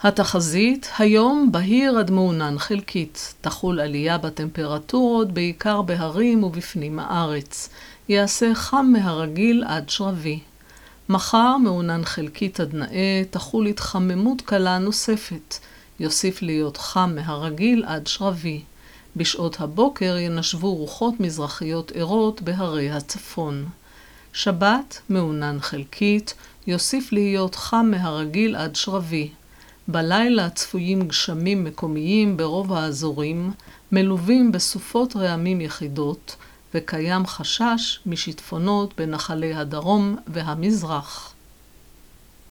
התחזית, היום בהיר עד מעונן חלקית. תחול עלייה בטמפרטורות, בעיקר בהרים ובפנים הארץ. יעשה חם מהרגיל עד שרבי. מחר מעונן חלקית עד נאה, תחול התחממות קלה נוספת. יוסיף להיות חם מהרגיל עד שרבי. בשעות הבוקר ינשבו רוחות מזרחיות ערות בהרי הצפון. שבת, מעונן חלקית, יוסיף להיות חם מהרגיל עד שרבי. בלילה צפויים גשמים מקומיים ברוב האזורים, מלווים בסופות רעמים יחידות, וקיים חשש משיטפונות בנחלי הדרום והמזרח.